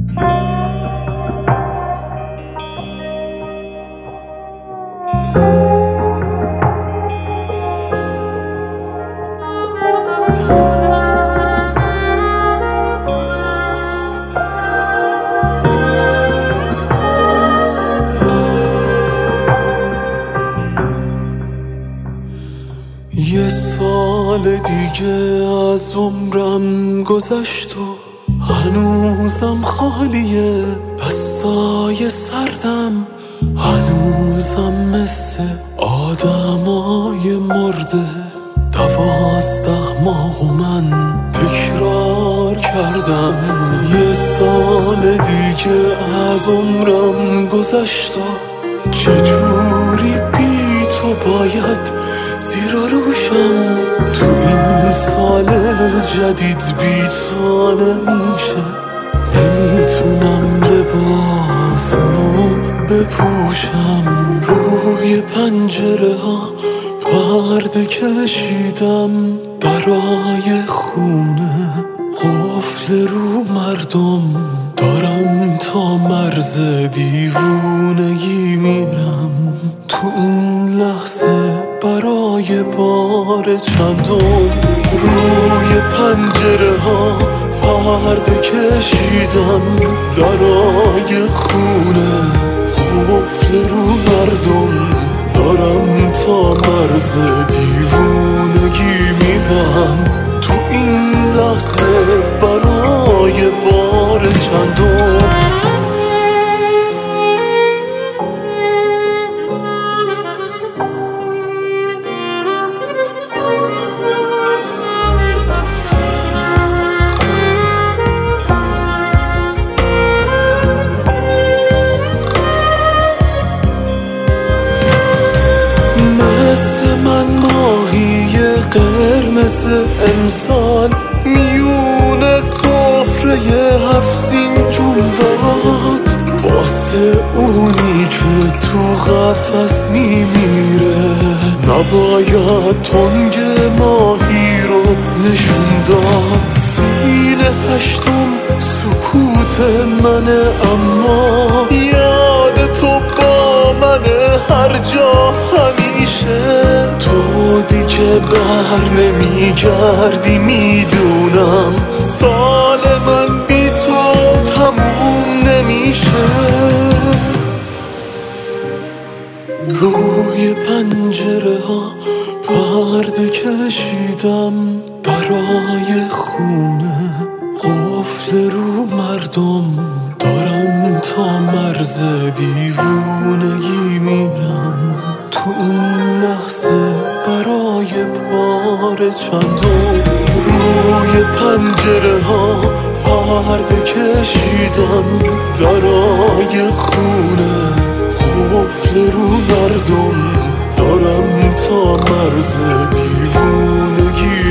یه سال دیگه از عمرم گذشت و هنوزم خالیه، دستای سردم هنوزم مثل آدمای مرده. 12 ماه و من تکرار کردم. یه سال دیگه از عمرم گذشت و چجوری بی تو باید زیر روشم. تو این سال جدید بی تو نمیشه، نمیتونم لباسمو بپوشم. روی پنجره ها پرده کشیدم، درای خونه قفل رو مردم. دارم تا مرز دیوونگی میرم. تو این لحظه برای بار چندم روی پنجره ها پرده کشیدم، درای خونه قفل رو مردم. دارم تا مرز دیوونگی میرم. تو این لحظه برای بار چندم. مثل من ماهی قرمز امسال میونه سفره 7 سین جون داد. واسه اونی که تو قفس میمیره نباید تنگ ماهی رو نشون داد. سیل 8 سکوت منه، اما یاد تو با منه هر جا همیشه. تو دیگه بر نمیگردی میدونم، سال من بی تو تموم نمیشه. روی پنجره ها پرده کشیدم، برای خونه قفل رو مردم. دارم تا مرز دیوونگی میرم. تو این لحظه برای بار چندم روی پنجره ها پرده کشیدم، درای خونه قفل رو مردم. دارم تا مرز دیوونگی